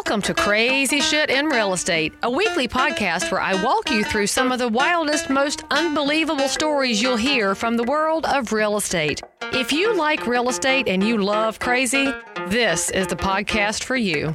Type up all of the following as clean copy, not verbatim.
Welcome to Crazy Shit in Real Estate, a weekly podcast where I walk you through some of the wildest, most unbelievable stories you'll hear from the world of real estate. If you like real estate and you love crazy, this is the podcast for you.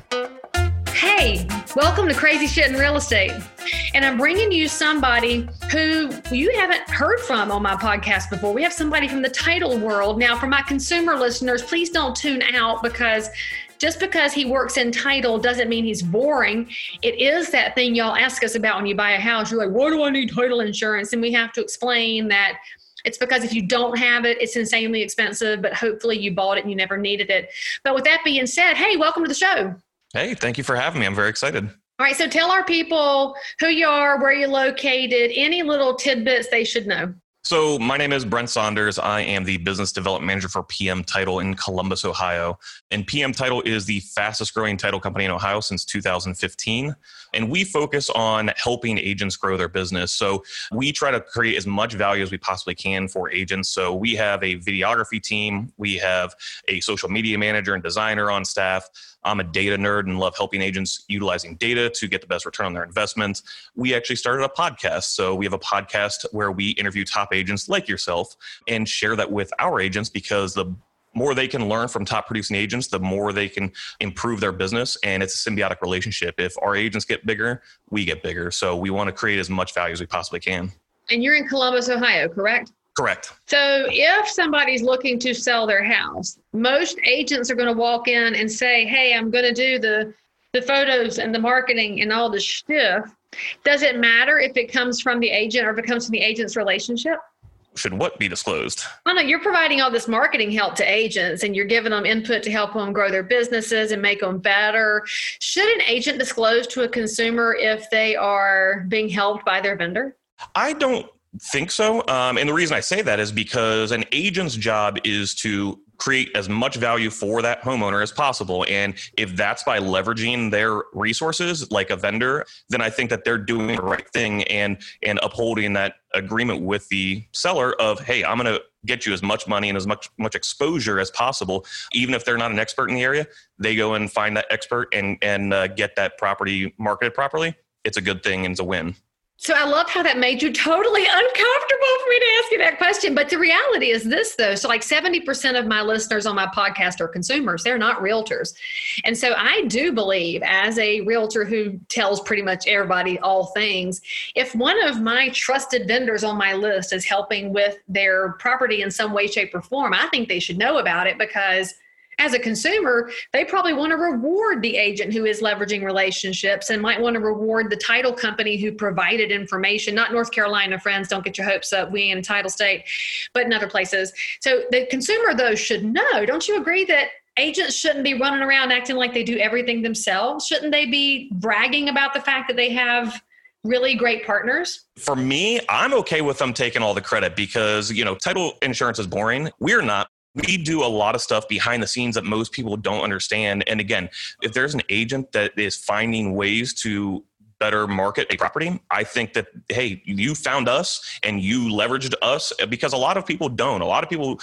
Hey, welcome to Crazy Shit in Real Estate. And I'm bringing you somebody who you haven't heard from on my podcast before. We have somebody from the title world. Now, for my consumer listeners, please don't tune out because just because he works in title doesn't mean he's boring. It is that thing y'all ask us about when you buy a house. You're like, why do I need title insurance? And we have to explain that it's because if you don't have it, it's insanely expensive, but hopefully you bought it and you never needed it. But with that being said, hey, welcome to the show. Hey, thank you for having me. I'm very excited. All right, so tell our people who you are, where you're located, any little tidbits they should know. So my name is Brent Saunders. I am the Business Development Manager for PM Title in Columbus, Ohio. And PM Title is the fastest growing title company in Ohio since 2015. And we focus on helping agents grow their business. So we try to create as much value as we possibly can for agents. So we have a videography team. We have a social media manager and designer on staff. I'm a data nerd and love helping agents utilizing data to get the best return on their investments. We actually started a podcast. So we have a podcast where we interview top agents like yourself and share that with our agents, because the more they can learn from top producing agents, the more they can improve their business. And it's a symbiotic relationship. If our agents get bigger, we get bigger. So we want to create as much value as we possibly can. And you're in Columbus, Ohio, correct? Correct. So if somebody's looking to sell their house, most agents are going to walk in and say, hey, I'm going to do the photos and the marketing and all the stuff. Does it matter if it comes from the agent or if it comes from the agent's relationship? Should what be disclosed? Oh, no, you're providing all this marketing help to agents and you're giving them input to help them grow their businesses and make them better. Should an agent disclose to a consumer if they are being helped by their vendor? I don't think so. And the reason I say that is because an agent's job is to create as much value for that homeowner as possible. And if that's by leveraging their resources like a vendor, then I think that they're doing the right thing and upholding that agreement with the seller of, hey, I'm going to get you as much money and as much exposure as possible. Even if they're not an expert in the area, they go and find that expert and get that property marketed properly. It's a good thing and it's a win. So I love how that made you totally uncomfortable for me to ask you that question. But the reality is this, though. So like 70% of my listeners on my podcast are consumers. They're not realtors. And so I do believe, as a realtor who tells pretty much everybody all things, if one of my trusted vendors on my list is helping with their property in some way, shape, or form, I think they should know about it, because as a consumer, they probably want to reward the agent who is leveraging relationships and might want to reward the title company who provided information. Not North Carolina, friends, don't get your hopes up. We ain't a title state, but in other places. So the consumer, though, should know. Don't you agree that agents shouldn't be running around acting like they do everything themselves? Shouldn't they be bragging about the fact that they have really great partners? For me, I'm okay with them taking all the credit because, title insurance is boring. We're not. We do a lot of stuff behind the scenes that most people don't understand. And again, if there's an agent that is finding ways to better market a property, I think that, hey, you found us and you leveraged us, because a lot of people don't. A lot of people,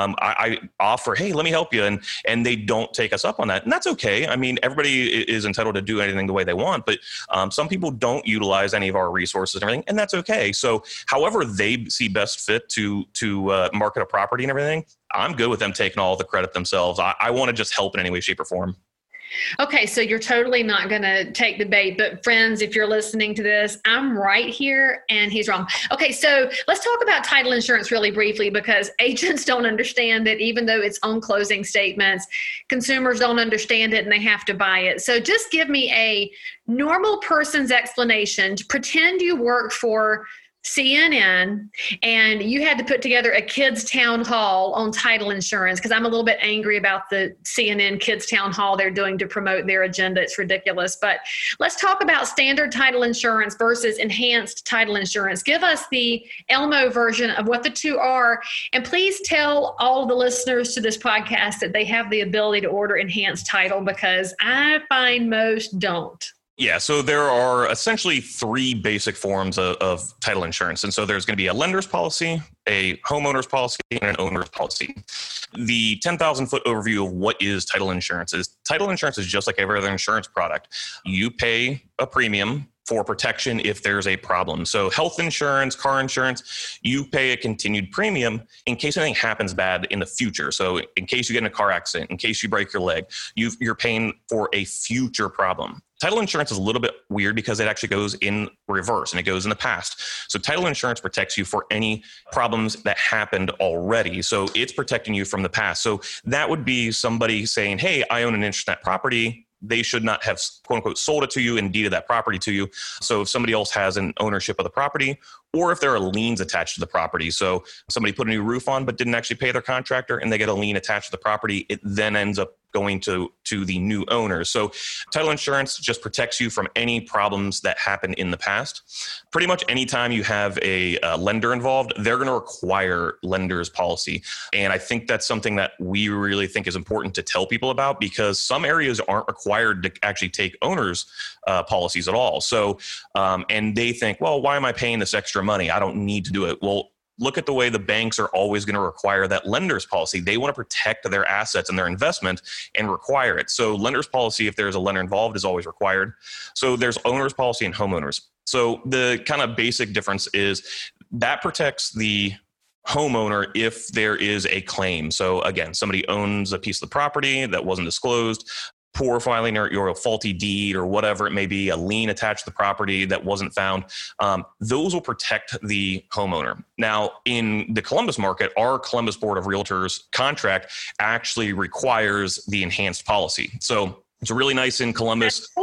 I offer, hey, let me help you. And they don't take us up on that. And that's okay. I mean, everybody is entitled to do anything the way they want, but some people don't utilize any of our resources and everything, and that's okay. So however they see best fit to market a property and everything, I'm good with them taking all the credit themselves. I want to just help in any way, shape, or form. Okay, so you're totally not going to take the bait, but friends, if you're listening to this, I'm right here and he's wrong. Okay, so let's talk about title insurance really briefly, because agents don't understand it, even though it's on closing statements. Consumers don't understand it and they have to buy it. So just give me a normal person's explanation. Pretend you work for CNN and you had to put together a kids town hall on title insurance, because I'm a little bit angry about the CNN kids town hall they're doing to promote their agenda. It's ridiculous. But let's talk about standard title insurance versus enhanced title insurance. Give us the Elmo version of what the two are. And please tell all the listeners to this podcast that they have the ability to order enhanced title, because I find most don't. Yeah, so there are essentially three basic forms of title insurance. And so there's going to be a lender's policy, a homeowner's policy, and an owner's policy. The 10,000 foot overview of what is title insurance is just like every other insurance product. You pay a premium for protection if there's a problem. So health insurance, car insurance, you pay a continued premium in case anything happens bad in the future. So in case you get in a car accident, in case you break your leg, you're paying for a future problem. Title insurance is a little bit weird because it actually goes in reverse and it goes in the past. So title insurance protects you for any problems that happened already. So it's protecting you from the past. So that would be somebody saying, hey, I own an interest in that property. They should not have, quote unquote, sold it to you and deeded that property to you. So if somebody else has an ownership of the property, or if there are liens attached to the property. So somebody put a new roof on, but didn't actually pay their contractor and they get a lien attached to the property, it then ends up going to the new owner. So title insurance just protects you from any problems that happened in the past. Pretty much anytime you have a lender involved, they're going to require lender's policy. And I think that's something that we really think is important to tell people about because some areas aren't required to actually take owners' policies at all. So, and they think, well, why am I paying this extra money? I don't need to do it. Well, look at the way the banks are always going to require that lender's policy. They want to protect their assets and their investment and require it. So lender's policy, if there's a lender involved, is always required. So there's owner's policy and homeowners. So the kind of basic difference is that protects the homeowner if there is a claim. So again, somebody owns a piece of the property that wasn't disclosed, poor filing or a faulty deed or whatever it may be, a lien attached to the property that wasn't found, those will protect the homeowner. Now, in the Columbus market, our Columbus Board of Realtors contract actually requires the enhanced policy. So it's really nice in Columbus. Cool.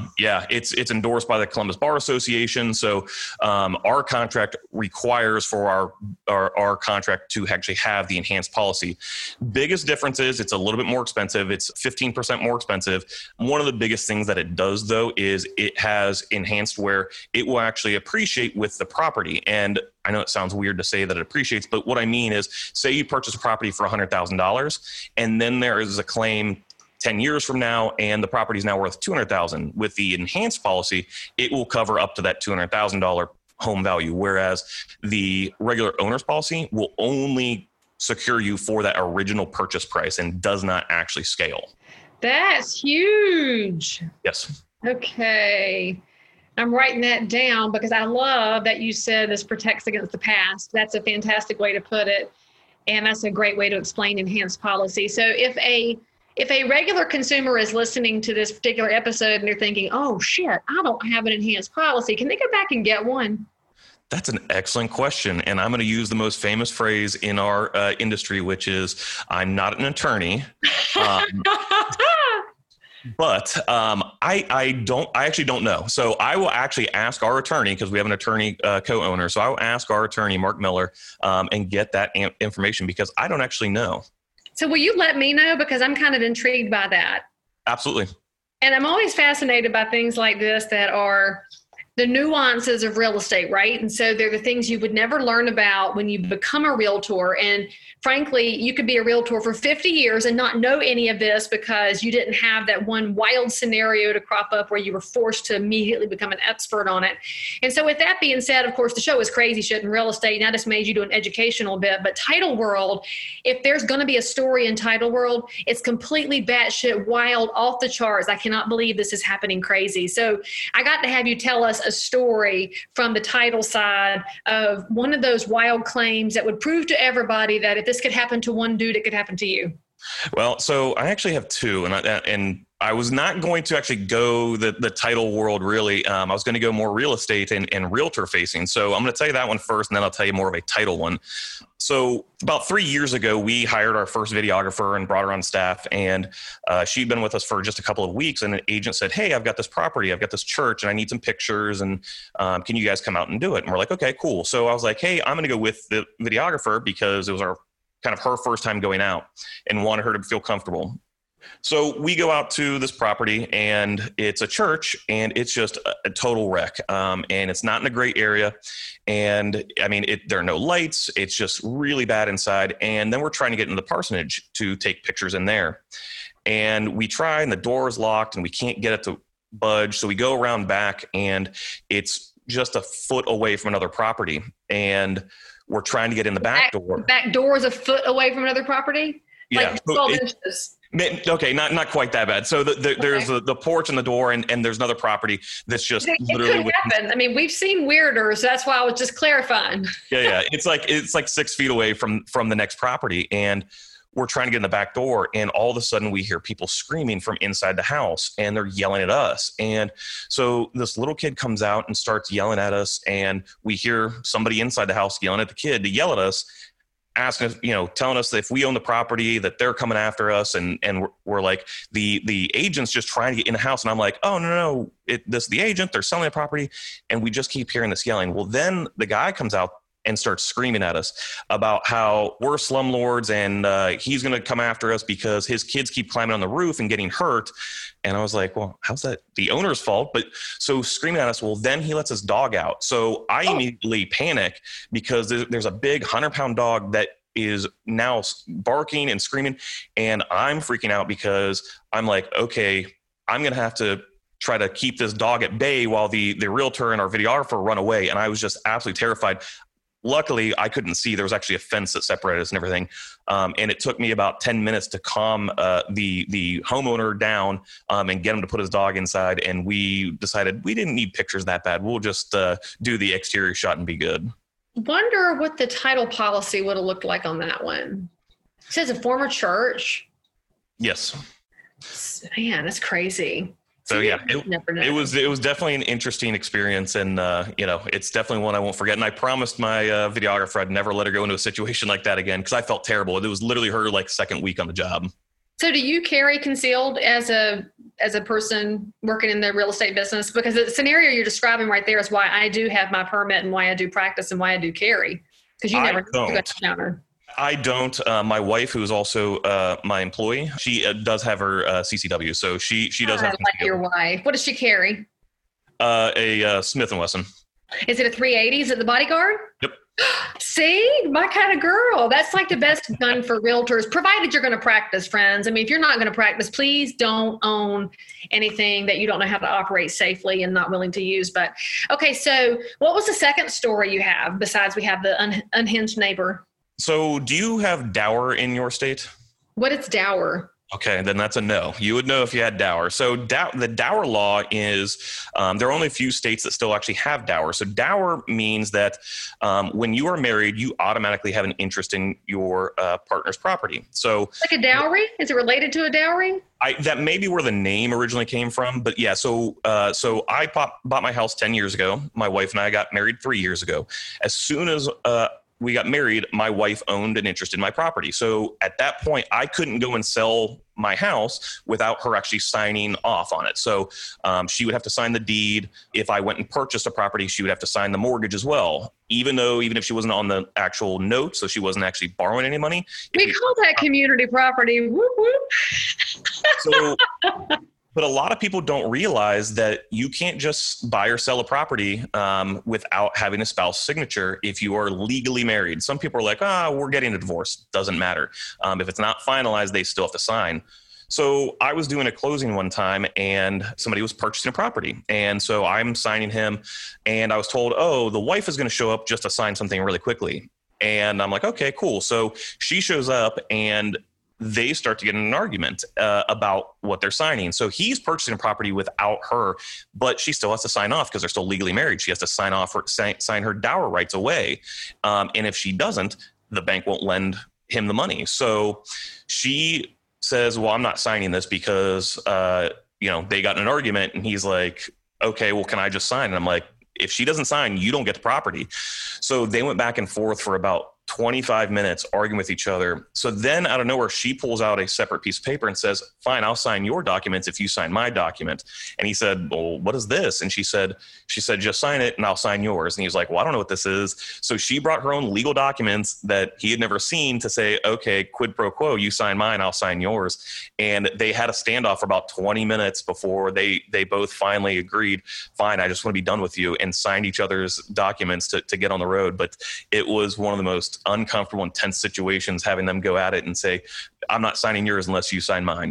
It's endorsed by the Columbus Bar Association. So our contract requires for our contract to actually have the enhanced policy. Biggest difference is it's a little bit more expensive. It's 15% more expensive. One of the biggest things that it does, though, is it has enhanced where it will actually appreciate with the property. And I know it sounds weird to say that it appreciates, but what I mean is, say you purchase a property for $100,000 and then there is a claim 10 years from now, and the property is now worth $200,000. With the enhanced policy, it will cover up to that $200,000 home value, whereas the regular owner's policy will only secure you for that original purchase price and does not actually scale. That's huge. Yes. Okay. I'm writing that down because I love that you said this protects against the past. That's a fantastic way to put it. And that's a great way to explain enhanced policy. So if a regular consumer is listening to this particular episode and they're thinking, oh shit, I don't have an enhanced policy, can they go back and get one? That's an excellent question. And I'm going to use the most famous phrase in our industry, which is, I'm not an attorney. But I actually don't know. So I will actually ask our attorney, because we have an attorney co-owner. So I will ask our attorney, Mark Miller, and get that information because I don't actually know. So will you let me know? Because I'm kind of intrigued by that. Absolutely. And I'm always fascinated by things like this that are the nuances of real estate, right? And so they're the things you would never learn about when you become a realtor. And frankly, you could be a realtor for 50 years and not know any of this because you didn't have that one wild scenario to crop up where you were forced to immediately become an expert on it. And so with that being said, of course, the show is Crazy Shit in Real Estate, and I just made you do an educational bit. But Title World, if there's going to be a story in Title World, it's completely batshit wild, off the charts. I cannot believe this is happening crazy. So I got to have you tell us a story from the title side of one of those wild claims that would prove to everybody that if this could happen to one dude, it could happen to you. Well, so I actually have two, and I was not going to actually go the title world really. I was going to go more real estate and realtor facing. So I'm going to tell you that one first, and then I'll tell you more of a title one. So about 3 years ago, we hired our first videographer and brought her on staff, and she'd been with us for just a couple of weeks. And an agent said, "Hey, I've got this property, I've got this church, and I need some pictures. And can you guys come out and do it?" And we're like, "Okay, cool." So I was like, "Hey, I'm going to go with the videographer because it was her first time going out and wanted her to feel comfortable." So we go out to this property, and it's a church, and it's just a total wreck. And it's not in a great area. And I mean, there are no lights. It's just really bad inside. And then we're trying to get into the parsonage to take pictures in there. And we try, and the door is locked, and we can't get it to budge. So we go around back, and it's just a foot away from another property. And we're trying to get in the back door. Back door is a foot away from another property? Yeah. Like 12 inches. Okay, not quite that bad. So there's the porch and the door, and there's another property that's just literally. It could happen. I mean, we've seen weirder, so that's why I was just clarifying. Yeah. It's like 6 feet away from the next property, and we're trying to get in the back door, and all of a sudden we hear people screaming from inside the house, and they're yelling at us. And so this little kid comes out and starts yelling at us, and we hear somebody inside the house yelling at the kid to yell at us, asking us, telling us that if we own the property, that they're coming after us. And we're like, the agent's just trying to get in the house. And I'm like, oh, no, this is the agent. They're selling the property. And we just keep hearing this yelling. Well, then the guy comes out and starts screaming at us about how we're slumlords, and he's going to come after us because his kids keep climbing on the roof and getting hurt. And I was like, well, how's that the owner's fault? But so screaming at us, well, then he lets his dog out. So I immediately panic because there's a big 100-pound dog that is now barking and screaming. And I'm freaking out because I'm like, okay, I'm going to have to try to keep this dog at bay while the realtor and our videographer run away. And I was just absolutely terrified. Luckily, I couldn't see. There was actually a fence that separated us and everything. And it took me about 10 minutes to calm the homeowner down and get him to put his dog inside. And we decided we didn't need pictures that bad. We'll just do the exterior shot and be good. Wonder what the title policy would have looked like on that one. It says a former church. Yes. Man, that's crazy. So yeah, it was definitely an interesting experience, and it's definitely one I won't forget. And I promised my videographer I'd never let her go into a situation like that again, because I felt terrible. It was literally her second week on the job. So do you carry concealed as a person working in the real estate business? Because the scenario you're describing right there is why I do have my permit and why I do practice and why I do carry, because you never know the counter. I don't. My wife, who is also my employee, she does have her CCW, so she does have. Like your wife. What does she carry? A Smith & Wesson. Is it a 380? Is it the Bodyguard? Yep. See, my kind of girl. That's like the best gun for realtors, provided you're going to practice, friends. I mean, if you're not going to practice, please don't own anything that you don't know how to operate safely and not willing to use. But okay, so what was the second story you have besides we have the unhinged neighbor? So do you have dower in your state? What is dower? Okay, then that's a no. You would know if you had dower. So the dower law is, there are only a few states that still actually have dower. So dower means that when you are married, you automatically have an interest in your partner's property. So like a dowry? Is it related to a dowry? That may be where the name originally came from, but yeah. So I bought my house 10 years ago. My wife and I got married 3 years ago. As soon as we got married, my wife owned an interest in my property. So at that point, I couldn't go and sell my house without her actually signing off on it. So she would have to sign the deed. If I went and purchased a property, she would have to sign the mortgage as well, even if she wasn't on the actual note, so she wasn't actually borrowing any money. We call that community property. Whoop, whoop. So... But a lot of people don't realize that you can't just buy or sell a property without having a spouse signature if you are legally married. Some people are like, we're getting a divorce. Doesn't matter. If it's not finalized, they still have to sign. So I was doing a closing one time and somebody was purchasing a property. And so I'm signing him and I was told, the wife is going to show up just to sign something really quickly. And I'm like, okay, cool. So she shows up and they start to get in an argument about what they're signing. So he's purchasing a property without her, but she still has to sign off because they're still legally married. She has to sign off or sign her dower rights away. And if she doesn't, the bank won't lend him the money. So she says, well, I'm not signing this because, they got in an argument. And he's like, okay, well, can I just sign? And I'm like, if she doesn't sign, you don't get the property. So they went back and forth for about 25 minutes arguing with each other. So then out of nowhere, she pulls out a separate piece of paper and says, fine, I'll sign your documents if you sign my document. And he said, well, what is this? And she said, just sign it and I'll sign yours. And he was like, well, I don't know what this is. So she brought her own legal documents that he had never seen to say, okay, quid pro quo, you sign mine, I'll sign yours. And they had a standoff for about 20 minutes before they both finally agreed, fine, I just want to be done with you, and signed each other's documents to get on the road. But it was one of the most uncomfortable, intense situations, having them go at it and say, I'm not signing yours unless you sign mine.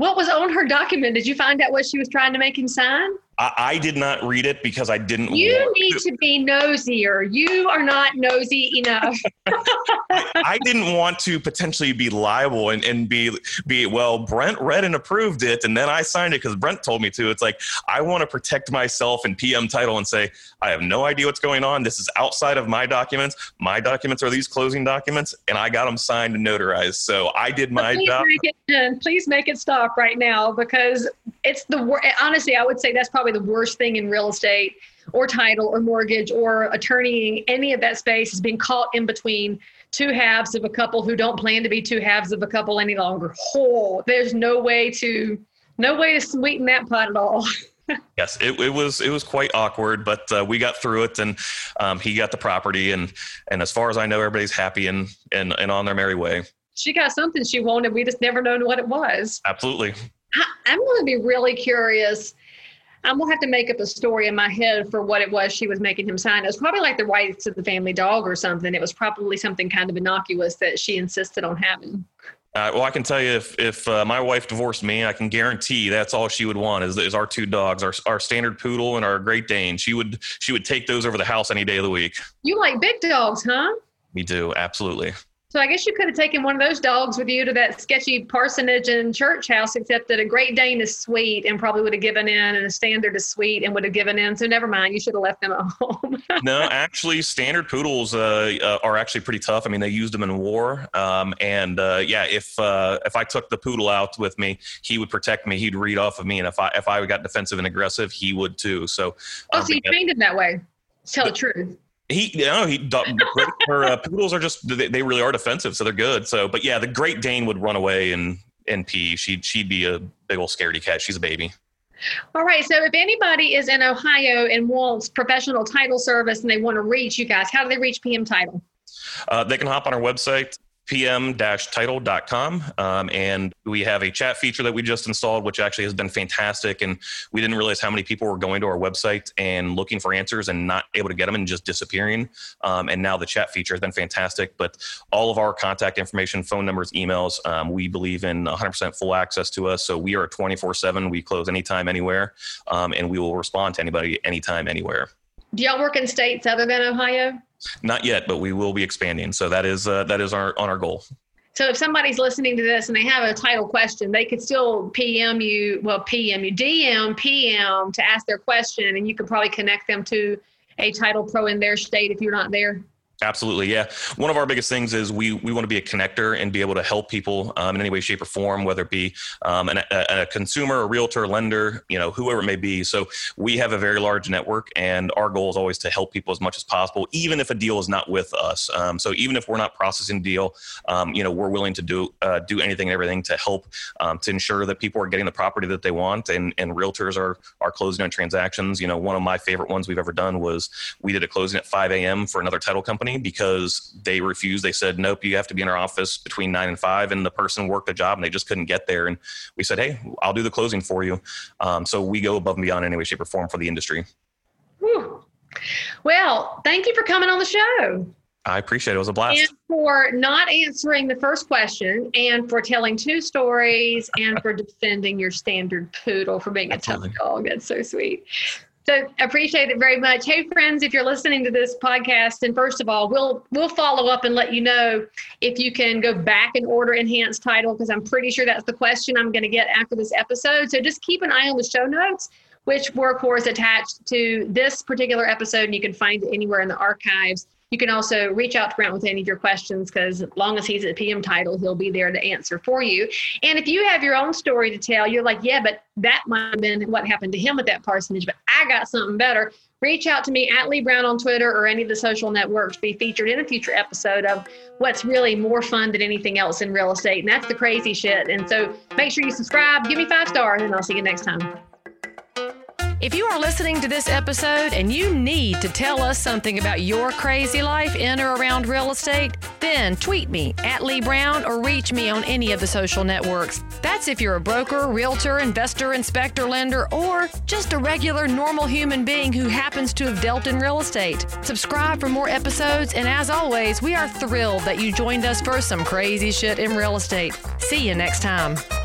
What was on her document? Did you find out what she was trying to make him sign? I did not read it because I didn't You need to be nosier. You are not nosy enough. I didn't want to potentially be liable and be, well, Brent read and approved it, and then I signed it because Brent told me to. It's like, I want to protect myself in PM title and say, I have no idea what's going on. This is outside of my documents. My documents are these closing documents, and I got them signed and notarized. So I did my job. Please make it stop right now, because it's the worst. Honestly, I would say that's probably the worst thing in real estate or title or mortgage or attorneying. Any of that space is being caught in between two halves of a couple who don't plan to be two halves of a couple any longer. Oh, there's no way to sweeten that pot at all. Yes, it was quite awkward, but we got through it, and he got the property, and as far as I know, everybody's happy and on their merry way. She got something she wanted. We just never known what it was. Absolutely. I'm going to be really curious. I'm going to have to make up a story in my head for what it was she was making him sign. It was probably like the rights of the family dog or something. It was probably something kind of innocuous that she insisted on having. Well, I can tell you if my wife divorced me, I can guarantee that's all she would want is our two dogs, our standard poodle and our Great Dane. She would take those over the house any day of the week. You like big dogs, huh? We do. Absolutely. So I guess you could have taken one of those dogs with you to that sketchy parsonage and church house, except that a Great Dane is sweet and probably would have given in, and a standard is sweet and would have given in. So never mind. You should have left them at home. No, actually, standard poodles are actually pretty tough. I mean, they used them in war. If I took the poodle out with me, he would protect me. He'd read off of me. And if I got defensive and aggressive, he would too. So, so you trained him that way. Tell the truth. Her poodles are just, they really are defensive, so they're good. So, but yeah, the Great Dane would run away and pee. She'd be a big old scaredy cat. She's a baby. All right. So if anybody is in Ohio and wants professional title service and they want to reach you guys, how do they reach PM Title? They can hop on our website, pm-title.com. And we have a chat feature that we just installed, which actually has been fantastic. And we didn't realize how many people were going to our website and looking for answers and not able to get them and just disappearing. And now the chat feature has been fantastic. But all of our contact information, phone numbers, emails, we believe in 100% full access to us. So we are 24/7. We close anytime, anywhere. And we will respond to anybody anytime, anywhere. Do y'all work in states other than Ohio? Not yet, but we will be expanding. So that is our goal. So if somebody's listening to this and they have a title question, they could still DM PM to ask their question, and you could probably connect them to a title pro in their state if you're not there. Absolutely. Yeah. One of our biggest things is we want to be a connector and be able to help people in any way, shape, or form, whether it be a consumer, a realtor, lender, whoever it may be. So we have a very large network, and our goal is always to help people as much as possible, even if a deal is not with us. So even if we're not processing a deal, we're willing to do anything and everything to help to ensure that people are getting the property that they want, and realtors are closing on transactions. One of my favorite ones we've ever done was we did a closing at 5 a.m. for another title company, because they refused. They said, nope, you have to be in our office between 9 and 5. And the person worked the job and they just couldn't get there. And we said, hey, I'll do the closing for you. So we go above and beyond in any way, shape, or form for the industry. Whew. Well, thank you for coming on the show. I appreciate it. It was a blast. And for not answering the first question, and for telling two stories, and for defending your standard poodle for being a tough dog. That's so sweet. So appreciate it very much. Hey, friends, if you're listening to this podcast, and first of all, we'll follow up and let you know if you can go back and order enhanced title, because I'm pretty sure that's the question I'm going to get after this episode. So just keep an eye on the show notes, which were, of course, attached to this particular episode, and you can find it anywhere in the archives. You can also reach out to Brent with any of your questions, because as long as he's at PM Title, he'll be there to answer for you. And if you have your own story to tell, you're like, yeah, but that might have been what happened to him at that parsonage, but I got something better. Reach out to me at Lee Brown on Twitter or any of the social networks to be featured in a future episode of what's really more fun than anything else in real estate. And that's the crazy shit. And so make sure you subscribe, give me 5 stars, and I'll see you next time. If you are listening to this episode and you need to tell us something about your crazy life in or around real estate, then tweet me at Lee Brown or reach me on any of the social networks. That's if you're a broker, realtor, investor, inspector, lender, or just a regular, normal human being who happens to have dealt in real estate. Subscribe for more episodes, and as always, we are thrilled that you joined us for some crazy shit in real estate. See you next time.